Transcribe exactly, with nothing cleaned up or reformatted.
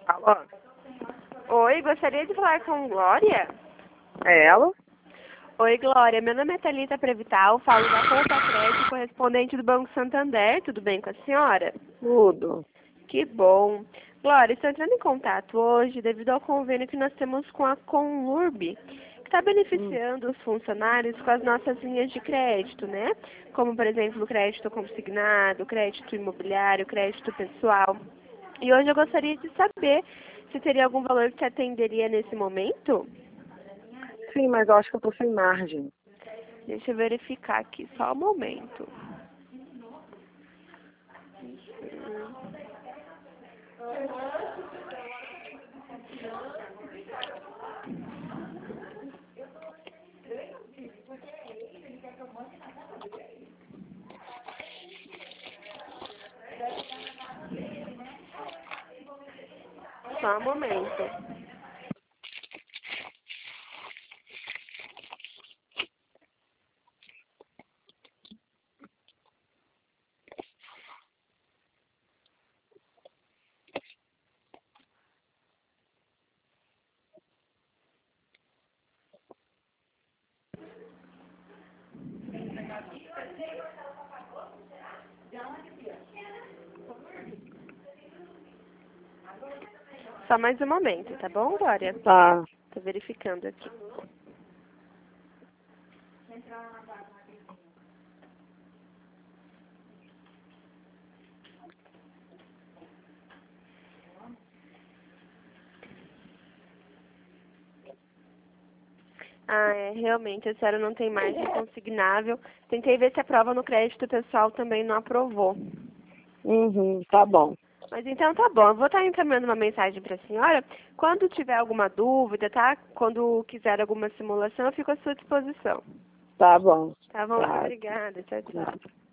Alô? Oi, gostaria de falar com Glória? É ela? Oi, Glória. Meu nome é Thalita Prevital, falo da Conta Crédito, correspondente do Banco Santander. Tudo bem com a senhora? Tudo. Que bom. Glória, estou entrando em contato hoje devido ao convênio que nós temos com a Conlurb, que está Hum. beneficiando os funcionários com as nossas linhas de crédito, né? Como, por exemplo, o crédito consignado, crédito imobiliário, crédito pessoal. E hoje eu gostaria de saber se teria algum valor que te atenderia nesse momento. Sim, mas eu acho que eu tô sem margem. Deixa eu verificar aqui, só um momento. Só um momento. Só mais um momento, tá bom, Glória? Tá. Tô verificando aqui. Ah, é, realmente, a senhora não tem margem consignável. Tentei ver se a prova no crédito pessoal também não aprovou. Uhum, tá bom. Mas então tá bom, eu vou estar encaminhando uma mensagem para a senhora. Quando tiver alguma dúvida, tá? Quando quiser alguma simulação, eu fico à sua disposição. Tá bom. Tá bom? Muito Tá. obrigada. Tchau, tchau.